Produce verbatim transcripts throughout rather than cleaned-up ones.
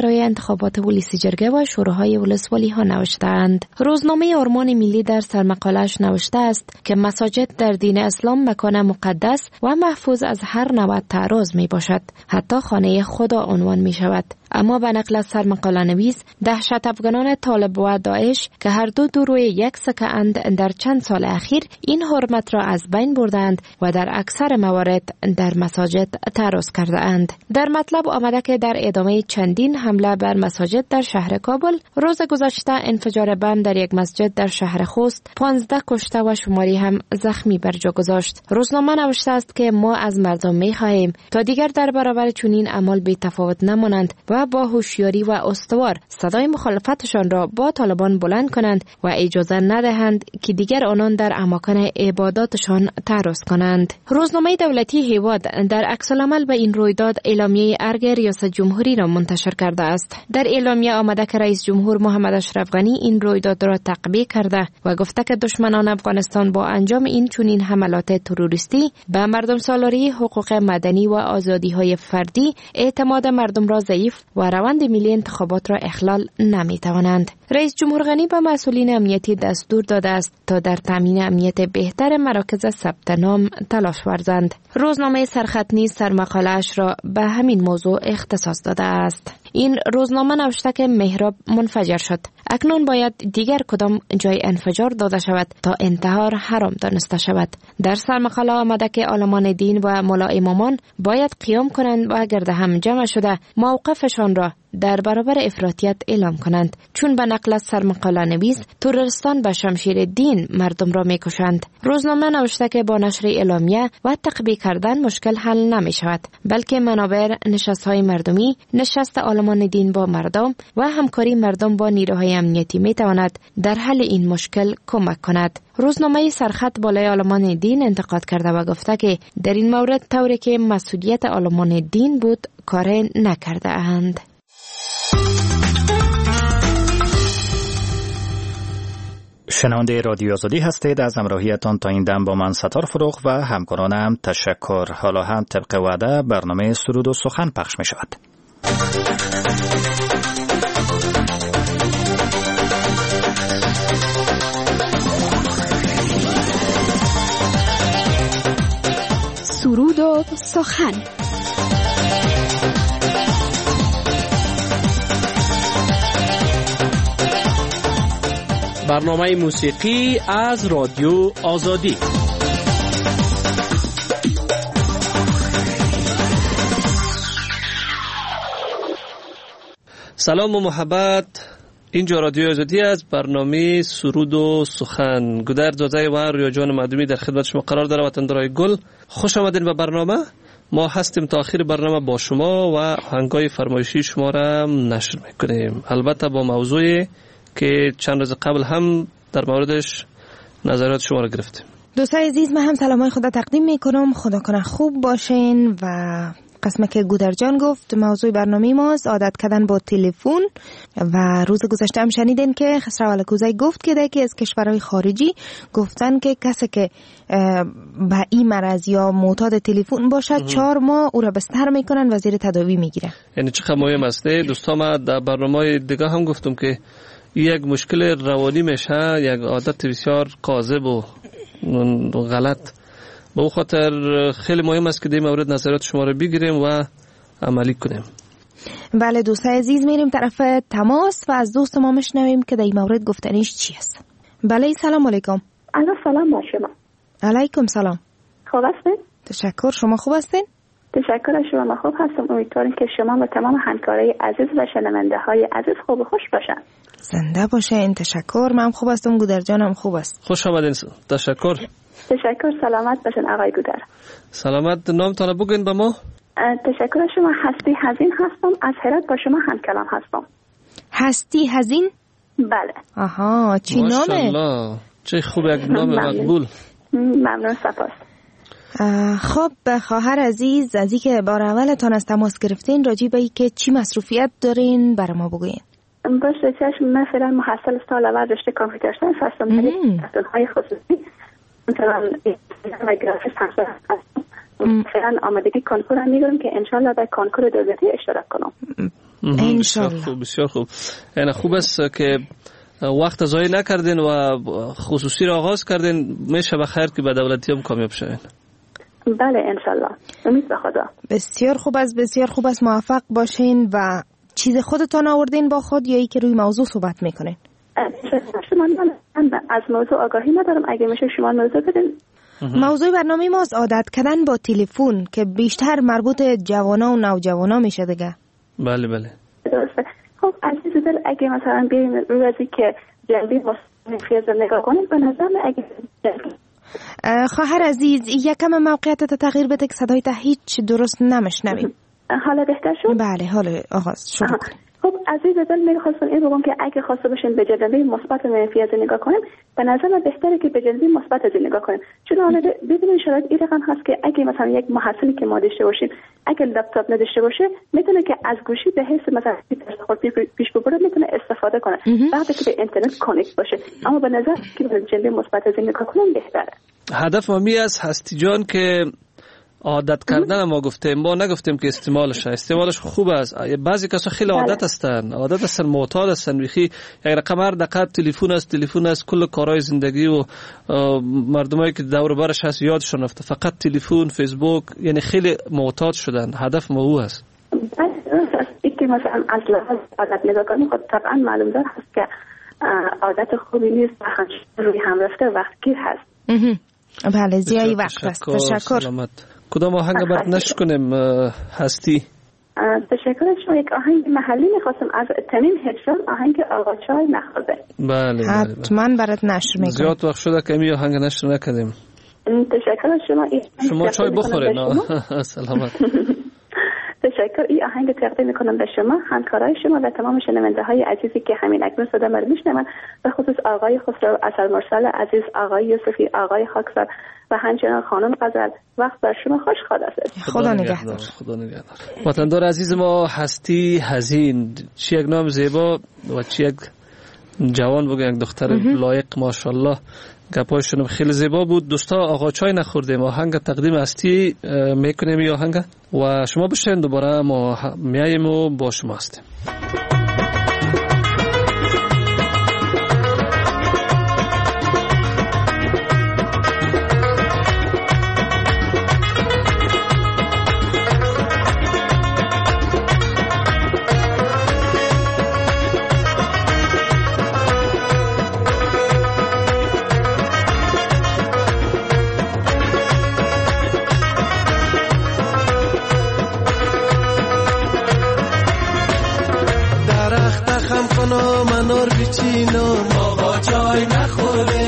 برای انتخابات ولسی جرگه و شوراهای ولسوالی ها نوشتند. روزنامه آرمان ملی در سرمقاله‌اش نوشته است که مساجد در دین اسلام مکان مقدس و محفوظ از هر نوع تعارض می باشد. حتی خانه خدا عنوان می شود. اما به نقل از سرمقاله نویس، دهشت افغانان طالب و داعش که هر دو دو روی یک سکه اند در چند سال اخیر این حرمت را از بین بردند و در اکثر موارد در مساجد تعرض کرده اند. در مطلب آمده که در ادامه چندین حمله بر مساجد در شهر کابل، روز گذشته انفجار بم در یک مسجد در شهر خوست پانزده کشته و شماری هم زخمی بر جا گذاشت. روزنامه نوشته است که ما از مردم می خواهیم تا دیگر در برابر چنین اعمال بی تفاوت نمانند و با هوشیاری و استوار صدای مخالفتشان را با طالبان بلند کنند و اجازه ندهند که دیگر آنان در اماکن عباداتشان تعرض کنند. روزنامه دولتی هیواد در عکس‌العمل به این رویداد اعلامیه ارگ ریاست جمهوری را منتشر کرده است. در اعلامیه آمده که رئیس جمهور محمد اشرف غنی این رویداد را تقبیح کرده و گفته که دشمنان افغانستان با انجام این چنین حملات تروریستی به مردم سالاری حقوق مدنی و آزادی‌های فردی اعتماد مردم را ضعیف و روند ملی انتخابات را اخلال نمی‌توانند. رئیس جمهور غنی به مسئولین امنیتی دستور داده است تا در تامین امنیت بهتر مراکز ثبت نام تلاش ورزند. روزنامه سرخط نیز سرمقاله‌اش را به همین موضوع اختصاص داده است. این روزنامه نوشته که محراب منفجر شد. اکنون باید دیگر کدام جای انفجار داده شود تا انتحار حرام دانسته شود. در سرمقاله آمده که عالمان دین و ملا امامان باید قیام کنند و گرد هم جمع شده موقفشان را در برابر افراطیت اعلام کنند، چون به نقل از سرمقاله نویس تروریستان به شمشیر دین مردم را میکشند. روزنامه نوشته که با نشر اعلامیه و تقبیح کردن مشکل حل نمی شود، بلکه منابر نشست های مردمی، نشست عالمان دین با مردم و همکاری مردم با نیروهای امنیتی می تواند در حل این مشکل کمک کند. روزنامه سرخط بالای عالمان دین انتقاد کرده و گفته که در این مورد طوری که مسئولیت عالمان دین بود کار نکرده اند. شنونده رادیو آزادی هستید. از همراهیتان تا این دم با من ستار فروغ و همکارانم تشکر. حالا هم طبق وعده برنامه سرود و سخن پخش می شود. سرود و سخن. برنامه موسیقی از رادیو آزادی. سلام و محبت. اینجا رادیو آزادی از برنامه سرود و سخن. گودر زاده و رویا جان مردمی در خدمت شما قرار داره. وطندارای گل، خوش آمدین به برنامه. ما هستیم تا آخر برنامه با شما و آهنگای فرمایشی شما را نشر میکنیم، البته با موضوعی که چند روز قبل هم در موردش نظرات شما را گرفتیم. دوستای عزیز، من هم سلامای خدا تقدیم میکنم. خدا کنه خوب باشین. و قسمه که گودر جان گفت موضوع برنامه ماست عادت کردن با تلفن. و روز گذشته هم شنیدین که خسرو علکوزی گفت که دیگه از کشورهای خارجی گفتن که کسی که به این مرض یا معتاد تلفن باشه چهار ماه او را بستر میکنن و زیر تداوی میگیره. یعنی چقدر مهم است. دوستا، ما در برنامه دیگه هم گفتم که یک مشکل روانی میشه، یک عادت بسیار کاذب و غلط. به خاطر خیلی مهم است که در این مورد نظرات شما رو بگیریم و عملی کنیم. بله دوستای عزیز، میریم طرف تماس و از دوست ما مشنویم که در این مورد گفتنیش چی است. بله، سلام علیکم. الو، سلام با شما. علیکم سلام. خوب هستین؟ تشکر. شما خوب هستین؟ تشکر از شما. من خوب هستم. امیدوارم که شما و تمام همکارای عزیز و شنونده های عزیز خوب و خوش باشن. زنده باشین. تشکر. من خوب هستم. گودر جانم خوب است. خوش آمدین. تشکر. تشکر. سلامت باشین آقای گودر. سلامت. نامتان بگین به ما. تشکر از شما. هستی هزین هستم، از هرات با شما هم کلام هستم. هستی هزین؟ بله. آها، چی نامه؟ ماشاءالله، چه خوب، یک نام مقبول. ممنون، سپاس. خب خواهر عزیز، از اینکه بار اولتان از تماس گرفتین راجع به اینکه چی مصروفیت دارین برای ما بگوین. باشه چشم. من فعلا محصل سال اول رشته کامپیوتر ساینس هستم. در های خصوصی مثلا و گرافیک هستم. فعلا آمادگی کنکور هم میگیرم که انشالله در کنکور دولتی اشتراک کنم. انشالله. خوب، بسیار خوب. یعنی خوب است که وقت ضایع نکردین و خصوصی را آغاز کردین. میشه بخیر که به دولتی هم کامیاب شوین. بله انشالله، امید به خدا. بسیار خوب است، بسیار خوب است. موفق باشین. و چیز خودتان آوردین با خود یا ای که روی موضوع صحبت میکنین؟ شما من از موضوع آگاهی ندارم، اگه میشه شما موضوع بدین. موضوع برنامه ماست عادت کردن با تلفن که بیشتر مربوط جوانا و نوجوانا میشه دیگه. بله بله درسته. خب عزیز دل، اگه مثلا بیایم روزی که جنبی مصنفی از نگاه کنیم، به نظر من اگه خواهر عزیز یکم موقعیت تغییر بده که صدای تا هیچ درست نمیشنویم. حالا بهتر شد؟ بله حالا آغاز شروع کنیم. خب عزیز دل، میخواستم این بگم که اگه خواسته باشین به جنبه مثبت منفی از نگاه کنیم، به نظر من بهتره که به جنبه مثبت از نگاه کنیم. چون حالا ببینید شرایط این رقم هست که اگه مثلا یک محصلی که ما داشته باشیم اگه لپتاپ نداشته باشه، میتونه که از گوشی به حس مثلا خود پیش ببره، میتونه استفاده کنه وقتی که به اینترنت کانکت باشه. اما به نظر که به جنبه مثبت از نگاه کنیم بهتره. هدف ما می است هستی جان که عادت کردن ما گفتیم، ما نگفتیم که استعمالش استعمالش خوب است. بعضی کسا خیلی عادت هستن، عادت هستن، معتاد هستن، ویخی یک رقم هر دقیقه تلفن است، تلفن است، کل کارهای زندگی و مردمایی که دور برش هست یادشون رفته، فقط تلفن، فیسبوک، یعنی خیلی معتاد شدن. هدف ما او است. این که مثلا از لحاظ عادت نگاه کنیم، خب طبعا معلوم دار هست که عادت خوبی نیست و روی هم رفته وقت گیر هست. بله زیایی وقت است. تشکر. سلامت. کدام آهنگ برات نشر کنیم هستی؟ تشکر. شما یک آهنگ محلی میخواستم از تمیم هجران، آهنگ آقا چای نخورده. بله حتما برات نشر میکنم. زیاد وقت شده که می آهنگ نشر نکردیم. تشکر. شما شما چای بخورین. سلامت. تشکر. این آهنگ تقدیم میکنم به شما، همکارای شما و تمام شنونده های عزیزی که همین اکنون صدا ما رو میشنون، به خصوص آقای خسرو اصل مرسل عزیز، آقای یوسفی، آقای خاکسار و همچنان خانم غزل. وقت بر شما خوش خدا است. خدا نگهدار. خدا نگهدار. وطندار عزیز ما، هستی حزین، چی یک نام زیبا و چی یک جوان بگه، یک دختر لایق ماشاءالله. گپایشون خیلی زیبا بود. دوستا آقا چای نخوردیم آهنگ تقدیم هستی میکنیم این آهنگ و شما بشین دوباره ما میاییم و با شما هستیم. منور بچینم آقا چای نخوره،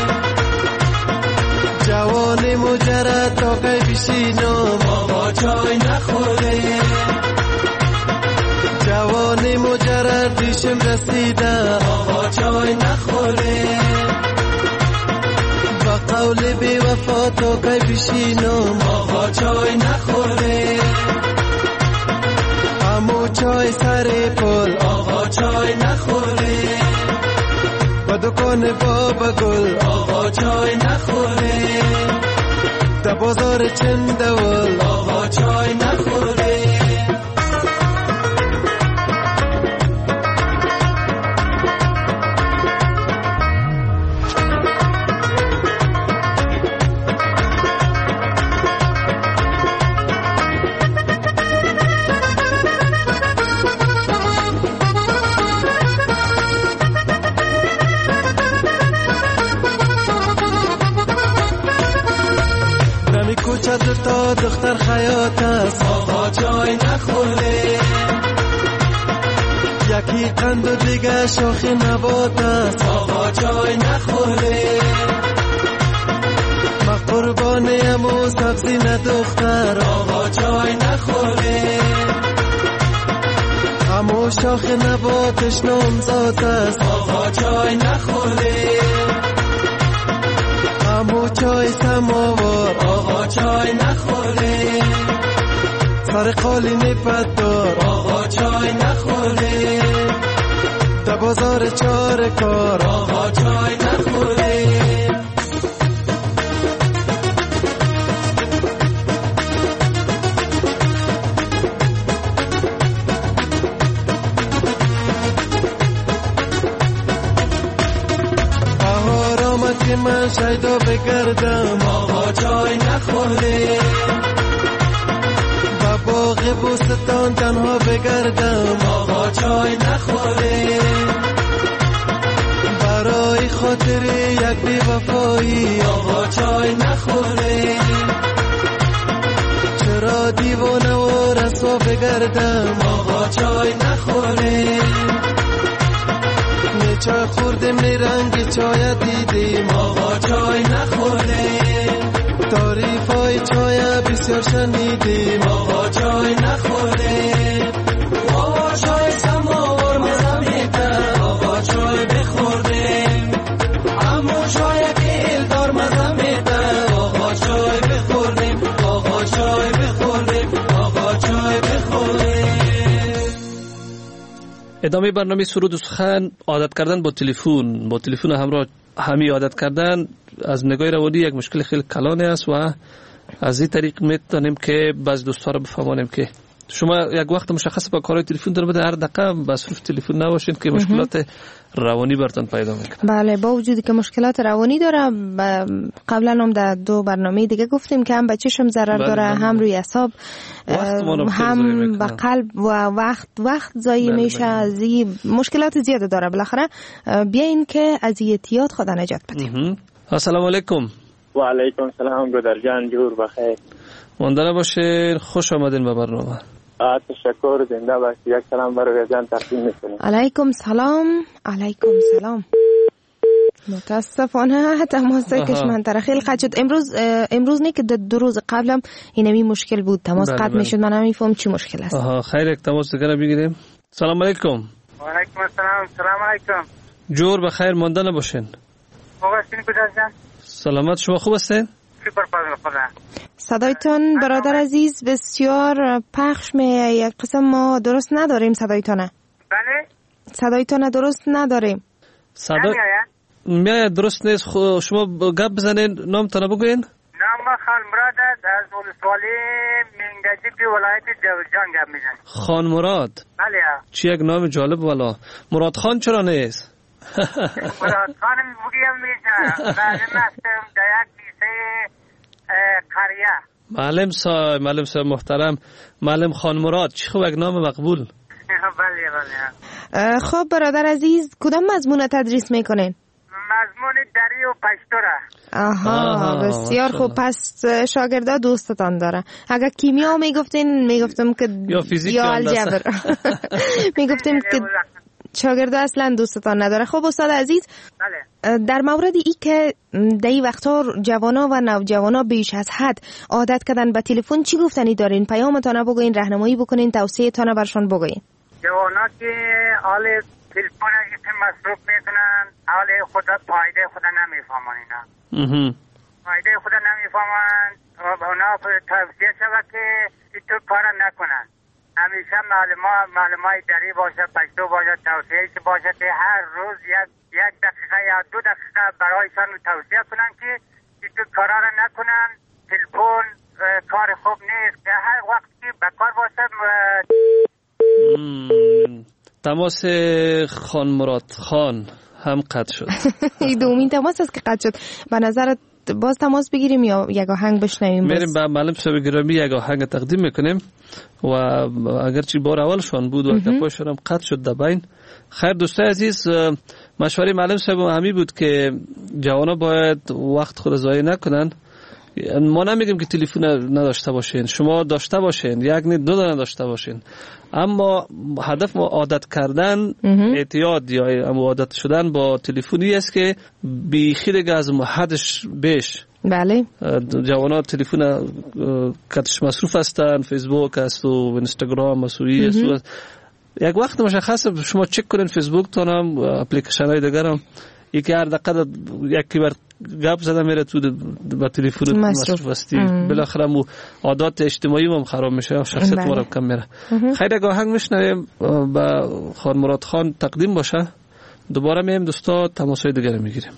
جوان مجرد تاقی بشینم آقا چای نخوره، جوان مجرد دیشم رسیده آقا چای نخوره، با قول بی وفا تاقی بشینم آقا چای نخوره، امو چای سر پل آقا چای نخوره، با دکان بابا گل آقا چای نخوره، در بازار چندول آقا چای نخوره. تا دختر خیاط است آقا چای نخوره، یکی قند و دیگه شاخ نبات است آقا چای نخوره، ما قربانیم و سبزی ندختر آقا چای نخوره، همو شاخ نباتش نامزاد است آقا چای نخوره، همو چای سماوار آقا چای نخوره، سر قالین پدار آقا چای نخوره، در بازار چار کار آقا چای نخوره. که من شیدا بگردم آقا چای نخورده با باغ بوستان تنها بگردم آقا چای نخورده برای خاطر یک بی وفایی آقا چای نخورده چرا دیوانه و رسوا بگردم آقا چای نخورده چای خوردیم نی رنگ چای دیدیم آقا چای نخورده تعریف های چای بسیار شنیدیم آقا چای نخورده آقا چای سماور مزه میده آقا چای بخوردیم اما چای گل دار مزه میده آقا چای بخوردیم آقا چای بخوردیم آقا چای بخوردیم. ادامه برنامه سرود و سخن. عادت کردن با تلفن با تلفن همراه همی عادت کردن از نگاه روانی یک مشکل خیلی کلانی است و از این طریق میتونیم که بعض دوستا رو بفهمانیم که شما یک وقت مشخص با کارهای تلفن داره بده هر دقیقه مصروف تلفن نباشین که مشکلات روانی براتون پیدا میکنه. بله، با وجودی که مشکلات روانی داره قبلا هم در دو برنامه دیگه گفتیم که هم به چشم ضرر داره هم روی اعصاب هم به قلب و وقت وقت ضایع میشه. از مشکلات زیاده داره. بالاخره بیاین که از احتیاط خود نجات بدیم. السلام علیکم. و علیکم السلام گودر جان، جور بخیر. ماندنه باشین، خوش آمدین به برنامه. تشکر، زنده باشید. یک سلام برای جان تقدیم میکنیم. علیکم سلام. علیکم سلام. متاسفانه تماس کشمنطره خیلی قطع شد. امروز امروز نه که دو روز قبلم اینمی مشکل بود، تماس قطع میشد. من نمیفهم چی مشکل است. آها، خیر، یک تماس دیگه بگیریم. سلام علیکم. و علیکم السلام. سلام علیکم. جور بخیر، ماندنه باشین. خوب هستین گودر جان؟ سلامت، شما خوب هستین؟ شکر خدا. صدایتون برادر عزیز بسیار پخش می یک قسم ما درست نداریم صدایتونه. بله؟ صدایتونه درست نداریم. صدا میاد درست نیست. شما گپ بزنین، نامتون بگوین. نام خان مراد از ولسوالی منگجی ولایت جوزجان گپ میزنم. خان مراد؟ بله. چی یک نام جالب والا. مراد خان چرا نیست؟ مراد خان بگیم میشه. معلم هستم در یک دیسه قریه. معلم صاحب، معلم صاحب محترم، معلم خان مراد، چی خوب یک نام مقبول. بله بله. خب برادر عزیز کدام مضمون تدریس میکنین؟ مضمون دری و پشتوره. آها, آها بسیار خوب. پس شاگردا دوستتان داره. اگر کیمیا میگفتین میگفتم که یا فیزیک یا الجبر میگفتیم که شاگردا اصلا دوستتان نداره. خب استاد عزیز، بله. در مورد ای که در این وقتا جوانا و نوجوانا بیش از حد عادت کردن به تلفن چی گفتنی دارین؟ پیامتان بگوین، راهنمایی بکنین، توصیه تان برشون بگوین. جوانا که حال تلفن که مصروف میکنن حال خود فایده خود نمیفهمن. اینا فایده خود نمیفهمن و اونا توصیه شود که تو کار نکنن. همیشه معلومات معلومات دری باشه، پشتو باشه، توصیه باشه که هر روز یک یک دقیقه یا دو دقیقه برایشان توصیه کنن که تو کارا را نکنن. تلفن کار خوب نیست که هر وقت که به کار باشه. تماس خان مراد خان هم قطع شد. این دومین تماس است که قطع شد. به نظرت باز تماس بگیریم یا یک آهنگ بشنویم؟ میریم به معلم صاحب گرامی یک آهنگ تقدیم میکنیم و اگرچه بار اولشان بود و گپاشون هم قطع شد در بین. خیر دوستای عزیز، مشوره معلم صاحب همی بود که جوانا باید وقت خود ضایع نکنن. ما نمیگیم که تلفن نداشته باشین، شما داشته باشین، یک نه دو دانه داشته باشین، اما هدف ما عادت کردن، اعتیاد یا عادت شدن با تلفنی است که بیخی دیگه از حدش بیش. بله. جوانا تلفن کتش مصروف هستن، فیسبوک است و اینستاگرام است و یک وقت مشخص شما چک کنین فیسبوک تونم اپلیکیشن های دیگر هم یکی هر دقیقه یکی بر گپ زده میره تو با تلفن مصروف هستی. بالاخره مو عادات اجتماعی هم خراب میشه، شخصیت ما هم کم میره. خیلی اگه آهنگ میشنویم با خان مراد خان تقدیم باشه، دوباره میایم دوستا تماسای دیگر میگیریم.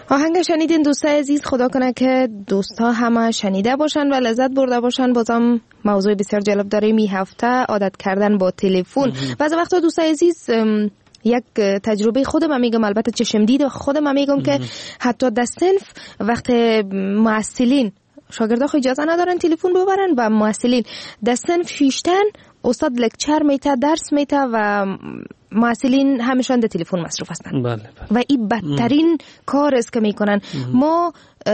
آهنگ شنیدین دوستای عزیز، خدا کنه که دوستا همه شنیده باشن و لذت برده باشن. بازم موضوع بسیار جالب داریم این هفته، عادت کردن با تلفن. بعضی وقتا دوستای عزیز یک تجربه خودم میگم، البته چشم دید خودم میگم که حتی در صنف وقت معسلین شاگردا خو اجازه ندارن تلفن ببرن و معسلین در صنف شیشتن، استاد لکچر میته، درس میته و معسلین همیشه در تلفن مصروف هستن. بله بله. و این بدترین کار است که میکنن. ما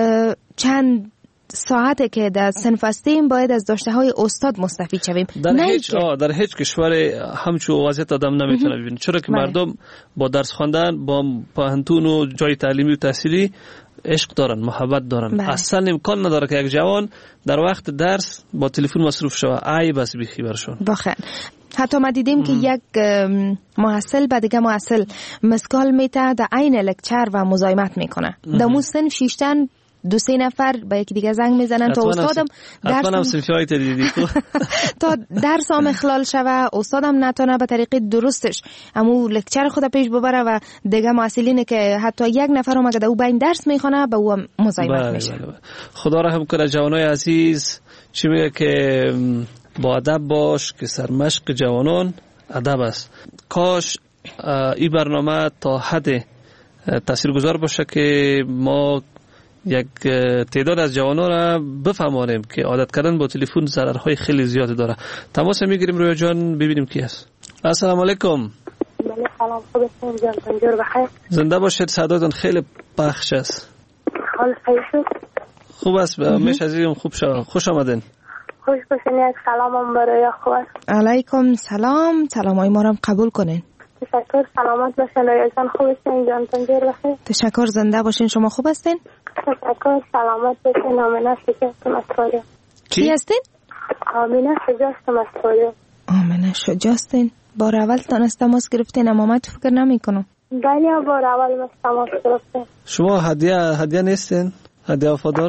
چند ساعته که در صنف هستیم باید از داشته های استاد مستفید شویم. در هیچ آه در هیچ کشور همچو وضعیت آدم نمیتونه ببینه، چرا که مردم با درس خواندن، با پاهنتون و جای تعلیمی و تحصیلی عشق دارن، محبت دارن. بله. اصلا امکان نداره که یک جوان در وقت درس با تلفن مصروف شوه. ای بس بیخی برشون. واقعا حتی ما دیدیم که یک محصل به دیگه محصل مسکال میته در عین لکچر و مزاحمت میکنه. در مو صنف شیشتن دو سه نفر با یکی دیگه زنگ میزنن تا استادم درس هم صنفیای دیدی تا درس هم اخلال شوه، استادم نتونه به طریق درستش امو لکچر خود پیش ببره و دیگه معسلینه که حتی یک نفر هم اگه او بین درس میخونه به او مزاحمت میشه. خدا رحم کنه جوانای عزیز. چی میگه که با ادب باش که سرمشق جوانان ادب است. کاش این برنامه تا حد تاثیرگذار باشه که ما یک تعداد از جوانان را بفهمانیم که عادت کردن با تلفن ضررهای خیلی زیادی داره. تماس میگیریم رویا جان، ببینیم کی است. السلام علیکم. سلام، خوبتون جان؟ تنجور بخیر. زنده باشید، صداتون خیلی پخش است. حال خیلی شد. خوب است، میش عزیزم، خوب شد. خوش آمدین. خوش باشین. یک سلامم برای خوب است. علیکم سلام. سلامای ما را قبول کنین. تشکر. سلامت باشین رویا جان. خوبتون جان؟ تنجور بخیر. تشکر. زنده باشین. شما خوب هستین؟ تشکر. سلامت باشین. آمینه شجاعتم استوریو. کی هستین؟ آمینه شجاعتم استوریو. آمینه شجاعتین. بار اول تانست تماس گرفتین اما من فکر نمی کنم. بله بار اول مست تماس گرفتین. شما هدیه هدیه نیستین؟ هدیه وفادار؟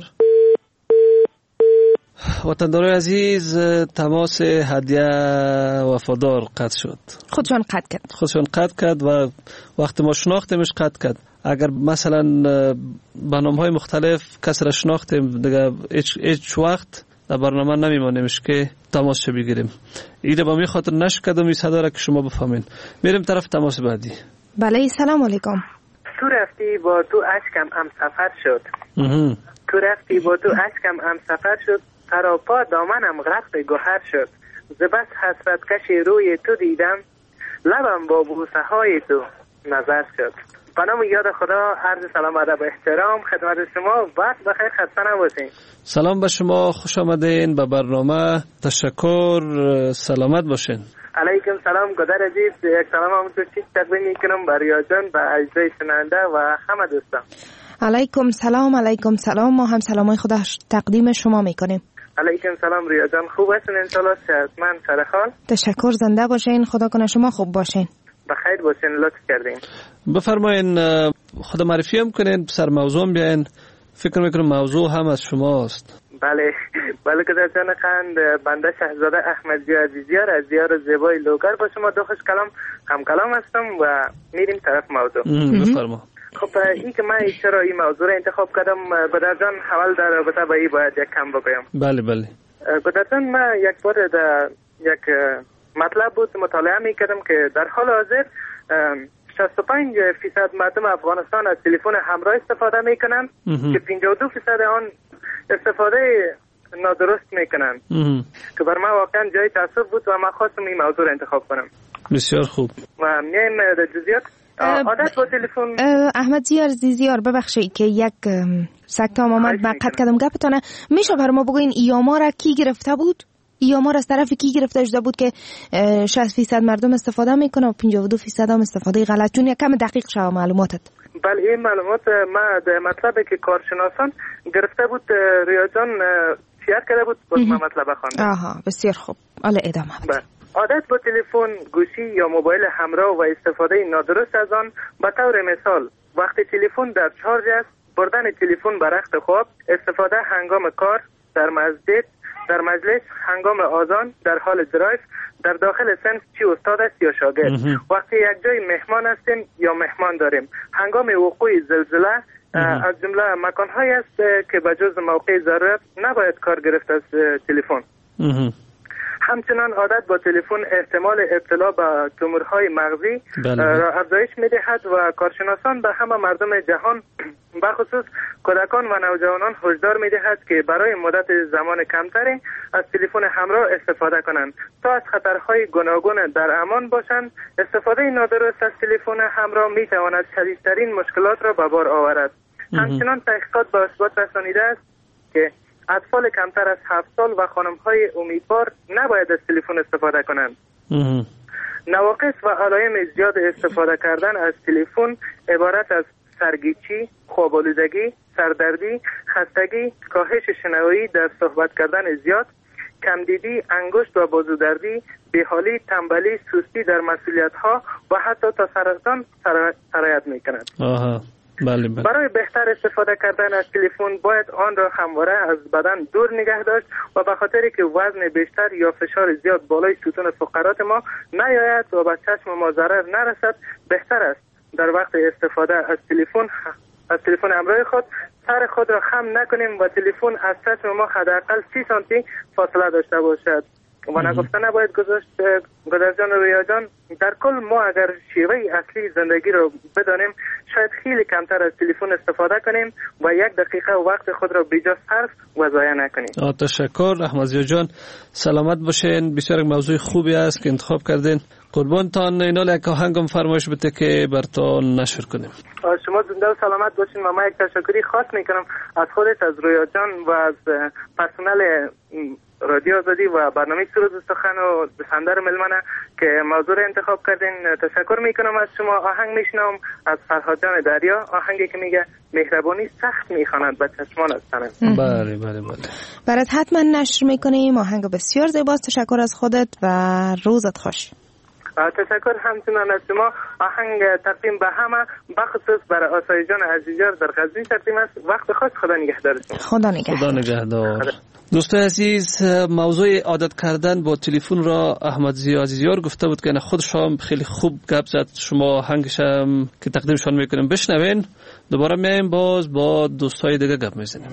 وطندارای عزیز، تماس هدیه وفادار قطع شد. خودشان قطع کرد. خودشان قطع کرد و وقت ما شناختیمش قطع کرد. اگر مثلا برنامه‌های مختلف کس را شناختیم دیگه هیچ هیچ وقت در برنامه نمیمانیمش که تماس بگیریم. ایده با می خاطر نشکدم این صدا را که شما بفهمین. میریم طرف تماس بعدی. بله سلام علیکم. تو رفتی با تو اشکم هم سفر شد. تو رفتی با تو اشکم هم سفر شد. تراپا دامنم غرق گوهر شد. زبس حسرت کشی روی تو دیدم. لبم با بوسه های تو نظر شد. به نام یاد خدا عرض سلام ادب و احترام خدمت شما. وقت بخیر، خسته نباشین. سلام به شما، خوش آمدین به برنامه. تشکر، سلامت باشین. علیکم سلام گدر عزیز. یک سلام همونطور چیز تقدیم میکنم برای جان و اجزای شنونده و همه دوستان. علیکم سلام. علیکم سلام. ما هم سلامای خدا تقدیم شما میکنیم. علیکم سلام ریا جان. خوب هستین انشالله؟ شهرمند سرخال. تشکر. زنده باشین. خدا کنه شما خوب باشین. بخیر باشین. لطف کردین. بفرمایین خود معرفی هم کنین، سر موضوع بیاین. فکر میکنم موضوع هم از شماست. بله بله که در جان قند بنده شهزاده احمدی عزیزیار از دیار زیبای لوگر با شما دو خوش کلام هم کلام هستم و میریم طرف موضوع. بفرما. خب این که من چرا این موضوع را انتخاب کردم بدر جان، حوال در رابطه با این باید یک کم بگویم. بله بله. بدر جان، من یک بار در یک مطلب بود مطالعه میکردم که در حال حاضر شصت و پنج فیصد مردم افغانستان از تلفن همراه استفاده میکنن که پنجاه و دو فیصد آن استفاده نادرست میکنن که بر من واقعا جای تعصب بود و من خواستم این موضوع را انتخاب کنم. بسیار خوب. و میایم در جزئیات. عادت با تلفن. احمد زیار زیزیار ببخشید که یک سکتام آمد و قطع کردم گپتانه. میشه بر ما بگوین ایاما را کی گرفته بود؟ ایاما را از طرف کی گرفته شده بود که شصت فیصد مردم استفاده میکنه و پنجاه و دو فیصد هم استفاده غلط؟ چون یک کم دقیق شو معلوماتت. بله این معلومات ما در مطلبی که کارشناسان گرفته بود ریا جان شیر کرده بود باز ما مطلب خواندم. آها بسیار خوب. حالا ادامه بده. عادت با تلفن گوشی یا موبایل همراه و استفاده نادرست از آن. به طور مثال وقتی تلفن در چارج است، بردن تلفن به رخت خواب، استفاده هنگام کار، در مسجد، در مجلس، هنگام آذان، در حال درایو، در داخل صنف چی استاد است یا شاگرد، وقتی یک جای مهمان هستیم یا مهمان داریم، هنگام وقوع زلزله از جمله مکان هایی است که به جز موقع ضرورت نباید کار گرفت از تلفن. همچنان عادت با تلفن احتمال ابتلا به تومورهای مغزی را افزایش می‌دهد و کارشناسان به همه مردم جهان بخصوص کودکان و نوجوانان هشدار می‌دهد که برای مدت زمان کمتری از تلفن همراه استفاده کنند تا از خطرهای گوناگون در امان باشند. استفاده نادرست از تلفن همراه می‌تواند شدیدترین مشکلات را به بار آورد. همچنان تحقیقات به اثبات رسانیده است که اطفال کمتر از هفت سال و خانم‌های امیدوار نباید از تلفن استفاده کنند. نواقص و علائم زیاد استفاده کردن از تلفن عبارت از سرگیچی، خواب‌آلودگی، سردردی، خستگی، کاهش شنوایی در صحبت کردن زیاد، کمدیدی، انگشت و بازودردی، بیحالی، تنبلی، سستی در مسئولیت‌ها و حتی تا سرطان سرایت می‌کند. بله بله. برای بهتر استفاده کردن از تلفن باید آن را همواره از بدن دور نگه داشت و به خاطری که وزن بیشتر یا فشار زیاد بالای ستون فقرات ما نیاید و به چشم ما ضرر نرسد، بهتر است در وقت استفاده از تلفن از تلفن همراه خود سر خود را خم نکنیم و تلفن از چشم ما حداقل سی سانتی فاصله داشته باشد. و نگفته نباید گذاشت. گذرجان و رویا جان، در کل ما اگر شیوه اصلی زندگی رو بدانیم شاید خیلی کمتر از تلفن استفاده کنیم و یک دقیقه وقت خود را بیجا صرف و ضایع نکنیم. تشکر احمدزی جان، سلامت باشین. بسیار موضوع خوبی است که انتخاب کردین. قربانتان. اینا یک آهنگم فرمایش بده که براتون نشر کنیم. شما زنده و سلامت باشین و من یک تشکری خاص میکنم از خودت، از رویا جان و از پرسنل رادیو آزادی و برنامه سرود و سخن و بسندر ملمنه که موضوع را انتخاب کردین. تشکر میکنم از شما. آهنگ میشنم از فرهاد جان دریا، آهنگی که میگه مهربانی سخت میخواند به چشمان از تنم. بله بله بله. برات حتما نشر میکنیم. آهنگ بسیار زیباست. تشکر از خودت و روزت خوش. تشکر همچنان از شما. آهنگ تقدیم به همه بخصوص برای آسای جان عزیزیار در قزوین تقدیم است. وقت خوش. خدا نگهدارتون. خدا نگهدار. خدا نگهدار. دوستان عزیز، موضوع عادت کردن با تلفن را احمدزی عزیزیار گفته بود که خودش هم خیلی خوب گپ زد. شما آهنگش هم که تقدیمشان میکنیم بشنوین. دوباره میایم باز با دوستای دیگه گپ میزنیم.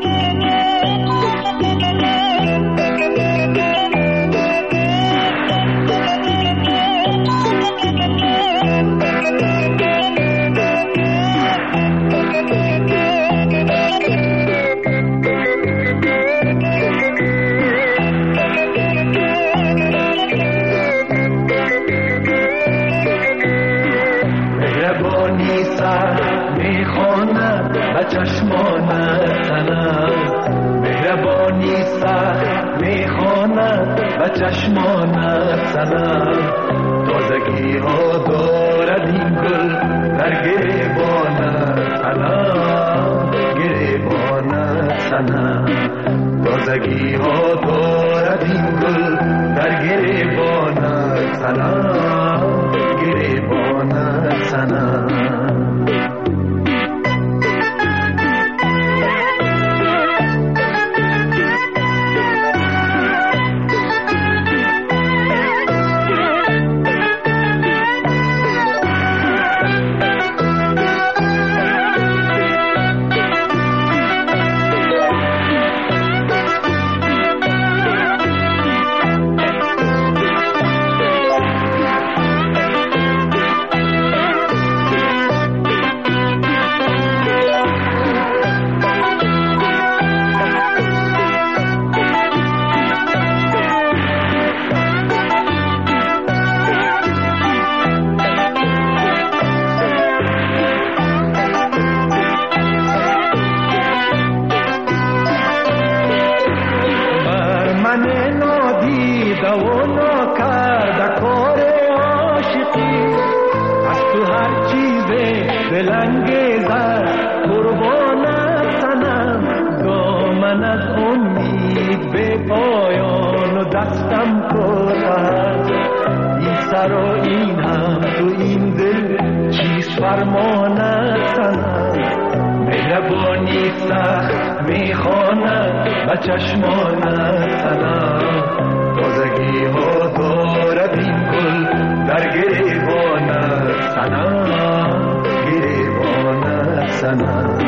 چشمانت سنم مهربانی سخت میخواند و چشمانت سنم تازگی ها دارد این گل در گریبانت سنم گریبانت سنم تازگی ها دارد این گل در گریبانت سنم گریبانت سنم چشمانت سنم تازگی ها دارد این گل در گریبانت سنم گریبانت سنم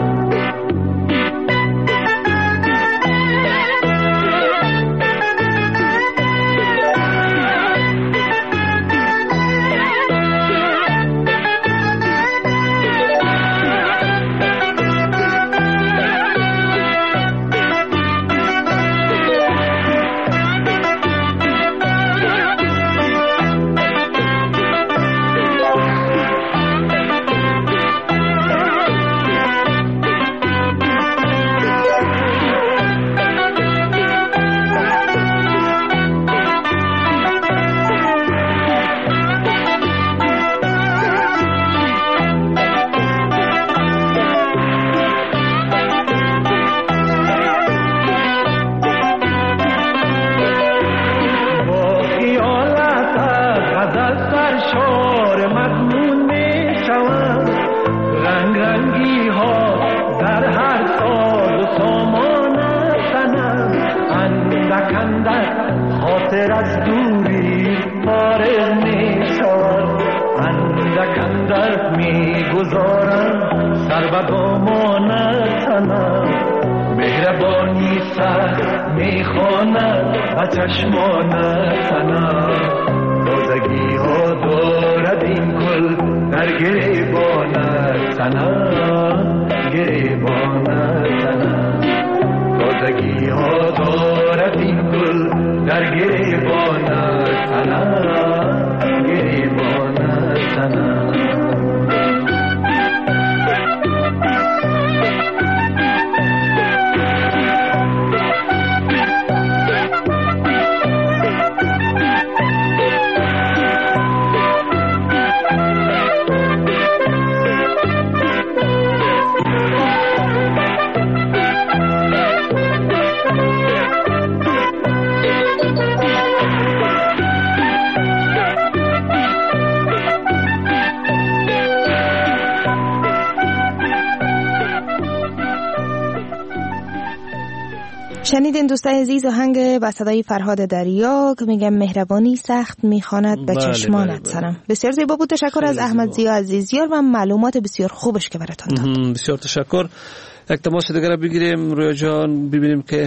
شنیدین دوستای عزیز آهنگ با صدای فرهاد دریا که میگم مهربانی سخت میخواند به چشمانت سرم. بسیار زیبا بود. تشکر از احمد ضیا عزیزیار و معلومات بسیار خوبش که براتون داد. بسیار تشکر. یک تماس دیگر بگیریم رویا جان، ببینیم که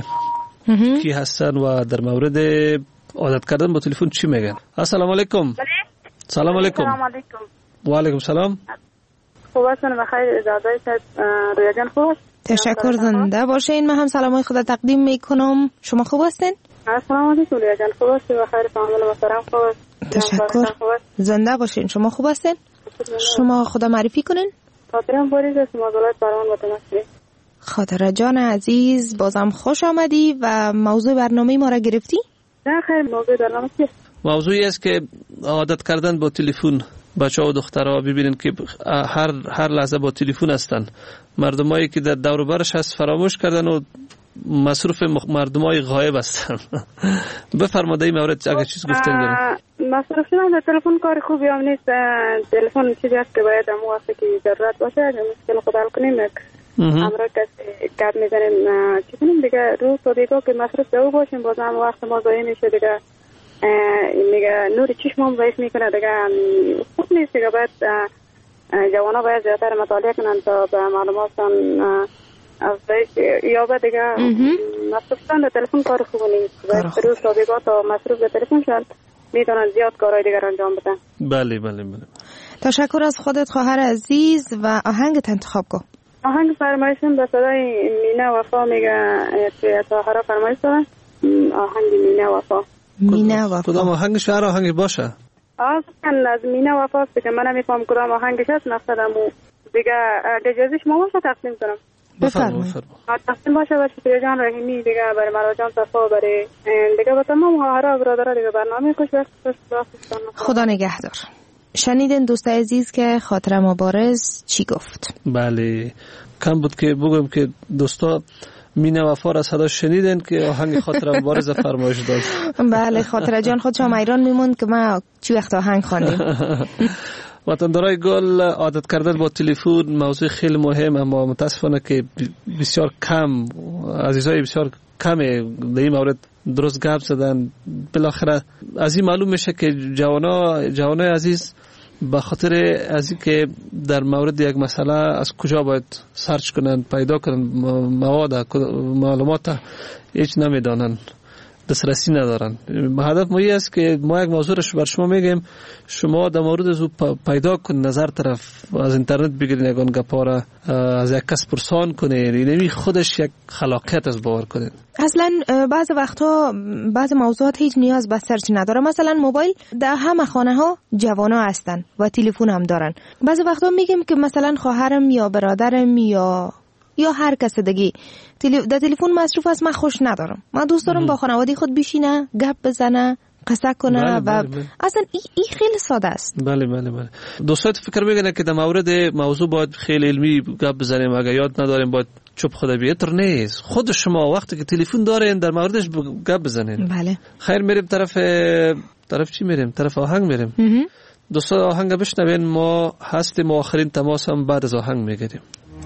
کی هستن و در مورد عادت کردن با تلفن چی میگن. السلام علیکم. سلام علیکم. سلام علیکم. و علیکم سلام. خوب هستن؟ بخیر. اجازه است رویا جان خوب است؟ تشکر. زنده باشین. من هم سلامای خدا تقدیم میکنم. شما خوب هستین؟ السلام علیکم رویا جان. خوب هستین؟ بخیر. فامیل محترم خوب است؟ تشکر. زنده باشین. شما خوب هستین؟ شما خدا معرفی کنین. خاطرم باریز است مازالات برام با تماس. خاطره جان عزیز بازم خوش آمدی و موضوع برنامه ما را گرفتی؟ نه خیر. موضوع برنامه چیست؟ موضوعی است که عادت کردن با تلفن. بچه ها و دخترها ببینن که هر هر لحظه با تلفن هستن. مردمایی که در دور و برش هست فراموش کردن و مصروف مردمای غایب هستن. بفرمایید این مورد اگه چیز گفتن دارین. مصروف شدن در تلفن کار خوبی هم نیست. تلفن چیزی است که باید هم وقتی که ضرورت باشه اگه مشکل خود حل کنیم امرا کسی کار میزنیم چی کنیم دیگه. روز و دیگه که مصروف دو باشیم باز هم وقت ما ضایع میشه دیگه. میگه نور چشمم ضعیف میکنه دیگه. خوب نیست دیگه. باید جوانا باید زیادتر مطالعه کنن تا به معلوماتشان از یا باید دیگه مصروف شدن در تلفن کار خوب نیست. باید روز سابقات تا مصروف در تلفن شدن میتونن زیاد کارهای دیگر انجام بدن. بله بله بله. تشکر از خودت خواهر عزیز و آهنگت انتخاب کن. آهنگ فرمایشم به صدای مینا وفا میگه که ساحرا فرمایش دارن. آهنگ مینا وفا. مینا وفا. کدام آهنگش هر آهنگی باشه؟ آهنگ از مینا وفا است که من نمیفهم کدام آهنگش هست. نفتدم دیگه اجازهش ما باشه تقسیم کنم. بفرمایید. تقسیم باشه باشه شکریه جان رحیمی دیگه برای مراجعان صفا برای دیگه با تمام خواهرها برادرها دیگه برنامه خوش وقت خدا نگهدار. شنیدین دوست عزیز که خاطر مبارز چی گفت؟ بله کم بود که بگم که دوستا مینا وفا را صدا شنیدن که آهنگ خاطر مبارز فرمایش داد. بله خاطر جان خودش هم ایران میموند که ما چی وقت آهنگ خواندیم. وطندارای گل، عادت کردن با تلفن موضوع خیلی مهم اما متاسفانه که بسیار کم عزیزای بسیار کم در این مورد درست گپ زدن. بالاخره از این معلوم میشه که جوانا جوانای عزیز به خاطر از اینکه در مورد یک مسئله از کجا باید سرچ کنن، پیدا کنن مواد معلومات هیچ نمیدانن، دسترسی ندارن. هدف ما است که ما یک موضوع رو بر شما میگیم، شما در مورد از پیدا کن، نظر طرف از اینترنت بگیرین، یگان گپا را از یک کس پرسان کنین، اینمی خودش یک خلاقیت از باور کنین. اصلا بعض وقتا بعض موضوعات هیچ نیاز به سرچ نداره. مثلا موبایل در همه خانه ها جوانا هستن و تلفن هم دارن. بعض وقتا میگیم که مثلا خواهرم یا برادرم یا یا هر کس دیگه تلی... در تلفن مصروف است، من خوش ندارم، من دوست دارم با خانواده خود بشینه، گپ بزنه، قصه کنه. بله، و بله، بله. اصلا این ای خیلی ساده است. بله بله بله. دوستات فکر میکنن که در مورد موضوع باید خیلی علمی گپ بزنیم، اگه یاد نداریم باید چوب خدا بیتر نیست. خود شما وقتی که تلفن دارین در موردش گپ بزنین. بله. خیر، میریم طرف طرف چی میریم؟ طرف آهنگ میریم. دوستان آهنگ بشنوین، ما هستیم آخرین تماس هم بعد از آهنگ میگیریم.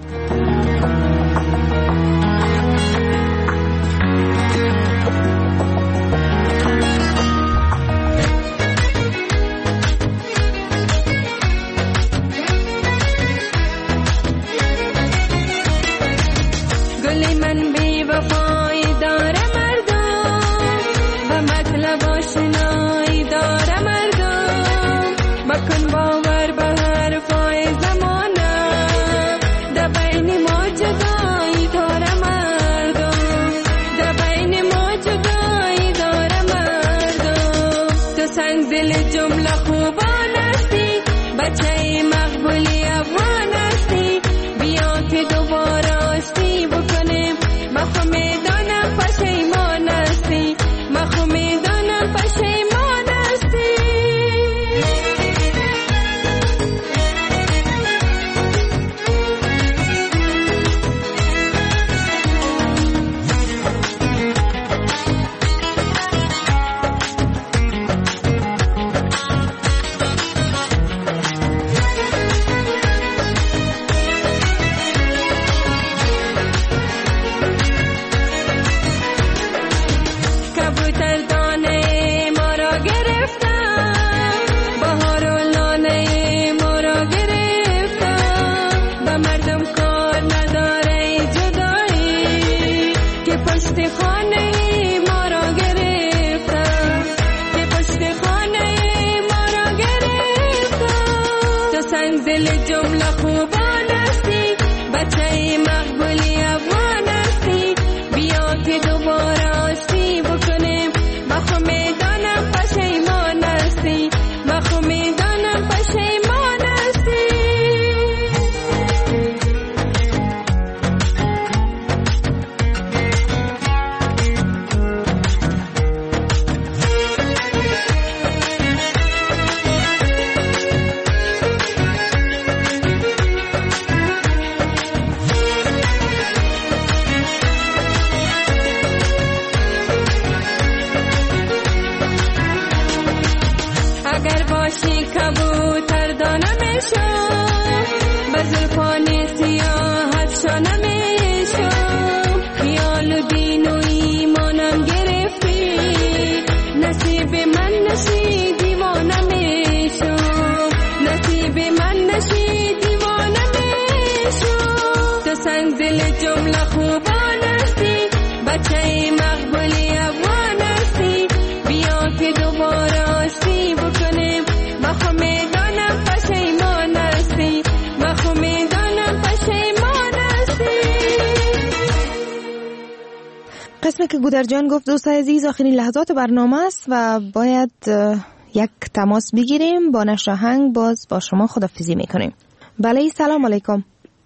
قسمی که گودر جان گفت دوستای عزیز آخرین لحظات برنامه است و باید یک تماس بگیریم. با نشر آهنگ باز با شما خداحافظی میکنیم. بله، سلام علیکم.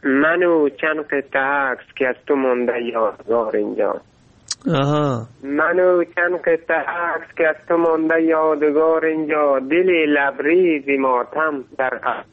منو چند قطعه عکس که از تو مونده یادگار اینجا. آها. منو چند قطعه عکس که از تو مونده یادگار اینجا، دل لبریزی ماتم در قلب.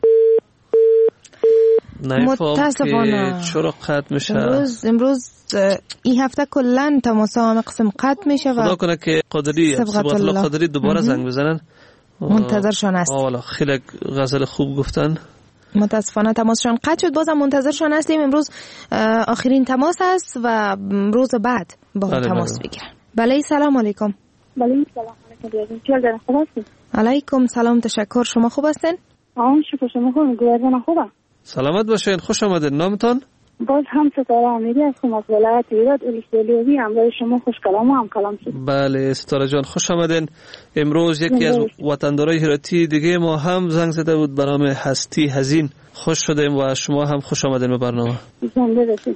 متاسفانه چرا قطع میشه؟ امروز امروز این هفته کلا تماسا همه قسم قطع میشه و خدا کنه که قادری سبقت الله قادری دوباره زنگ بزنن. منتظرشان است. والا خیلی غزل خوب گفتن. متاسفانه تماسشان قطع شد، بازم منتظرشان هستیم. امروز آخرین تماس است و روز بعد با بله تماس بله. بگیرن. بله، سلام علیکم. بله، سلام علیکم. چطور خوب هستین؟ علیکم سلام، تشکر. شما خوب هستین؟ آن شکر شما خوبین؟ گویدن خوبه؟ سلامت باشین. خوش آمدین. نامتان؟ باز هم ستاره امیری هستم از ولایت ایراد الیشدلیوی. همراه شما خوش کلام و هم کلام شد. بله ستاره جان خوش آمدین. امروز یکی از وطندارای هراتی دیگه ما هم زنگ زده بود به نام هستی هزین. خوش شدیم و شما هم خوش آمدین به برنامه. زنده باشید.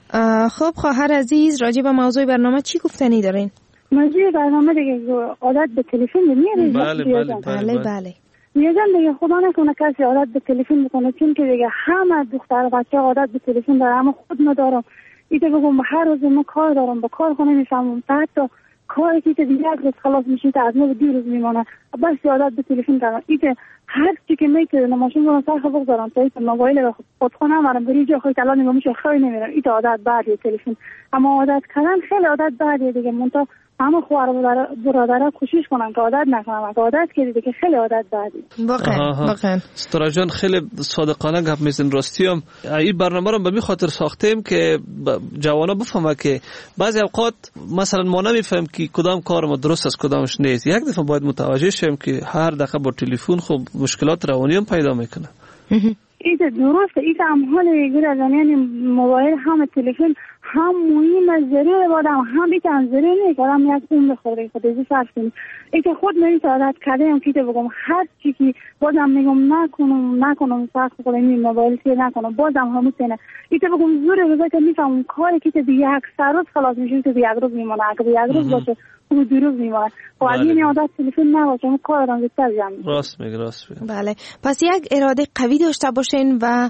خب خواهر عزیز راجع به موضوع برنامه چی گفتنی دارین؟ موضوع برنامه دیگه عادت به تلفن میاره. بله بله بله بله. میگم دیگه خدا نکنه کسی عادت به تلفن بکنه، چون که دیگه همه دختر بچه عادت به تلفن داره. اما خود ندارم. ایده بگم هر روز ما کار دارم، با کار خونه میفهمم تا حتی کاری که دیگه یک روز خلاص میشه تا از ما دو روز میمونه. بس عادت به تلفن دارم. ایده هر چی که میتونه ماشین رو سر خبر دارم تا ایده موبایل خود خونه مرم بری جا خود الان نمیشه خیلی نمیرم. ایده عادت بعدی تلفن. اما عادت کردن خیلی عادت بعدی دیگه. منتها همه خواهر برادرها کوشش کنن که عادت نکنن. که عادت کردی که خیلی عادت بعدی. واقعا واقعا. ستاره جان خیلی صادقانه گپ میزنین. راستی هم این برنامه رو به می خاطر ساختیم که جوانا بفهمه که بعضی اوقات مثلا ما نمیفهمیم که کدام کار ما درست است کدامش نیست. یک دفعه باید متوجه شیم که هر دقیقه با تلفن خب مشکلات روانی هم پیدا میکنه. ایده درسته. ایده هم حال گره یعنی موبایل هم تلفن هم مهم از ضرور بادم هم ایده هم ضرور نیست. آدم یک اون بخوره خود ازی فرش کنیم. ایده خود نویت عادت کرده هم که بگم هر چی که بازم میگم نکنم نکنم سخت کنم این موبایل که نکنم بازم همون سینه. ایده بگم زور روزایی که میفهمم کاری که دیگه یک سر روز خلاص میشه که یک روز میمونه. اگه یک روز باشه اون دو روز میمونه. خب اگه این عادت تلفن نباشه اون کار رو بیشتر جمع میشه. راست میگی راست میگی. بله پس یک اراده قوی داشته باشین و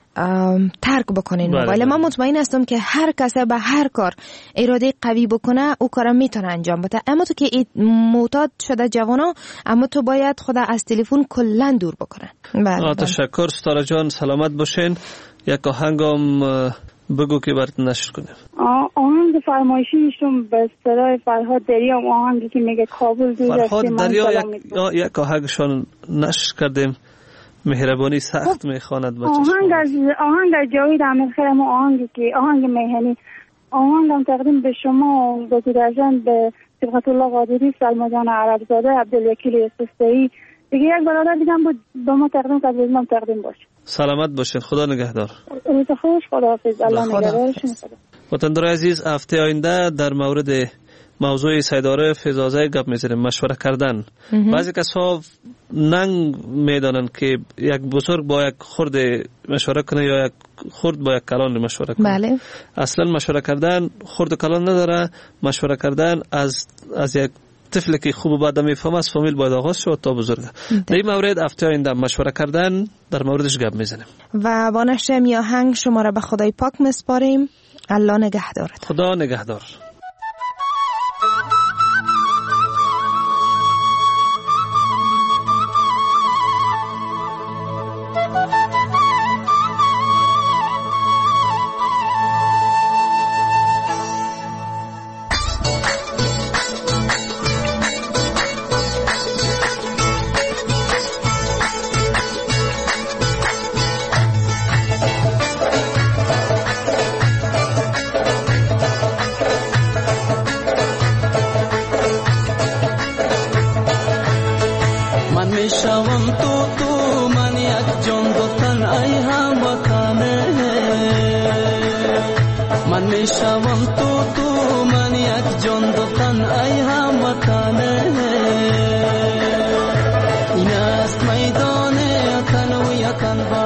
ترک بکنین موبایل. من مطمئن هستم که هر کس به هر کار اراده قوی بکنه او کارا میتونه انجام بده. اما تو که معتاد شده جوانا، اما تو باید خود از تلفن کلا دور بکنن. بله تشکر ستاره جان. سلامت باشین. یک آهنگم بگو که برات نشر کنیم. آهنگ فرمایشی میشم به صدای فرهاد دریا. آهنگی که میگه کابل دور است. فرهاد دریا یک آهنگشون نشر کردیم. مهربانی سخت میخواند بچه. آهنگ از آهنگ از جاوید امیرخیل. ما آهنگی که آهنگ میهنی آهنگم تقدیم به شما به درجان به صبغت الله قادری، سلما جان عربزاده، عبدالوکیل سسته‌ای دیگه یک برادر دیگه بود به ما تقدیم کرد. بزنم تقدیم باشه. سلامت باشین. خدا نگهدار. روز خوش. خداحافظ. الله نگهدارشون. وطندار عزیز هفته آینده در مورد موضوع سیداره فیض‌آزای گپ میزنیم. مشوره کردن. بعضی کسا ننگ میدانن که یک بزرگ با یک خرد مشوره کنه یا یک خرد با یک کلان مشوره کنه. بله. اصلا مشوره کردن خرد و کلان نداره. مشوره کردن از از یک طفلی که خوب و بد میفهمه از فامیل باید آغاز شد تا بزرگ. در این مورد هفته آینده مشوره کردن در موردش گپ میزنیم. و با نشر می آهنگ شما را به خدای پاک میسپاریم. الله نگهدارت. خدا نگهدار. این است میدان تن و یتن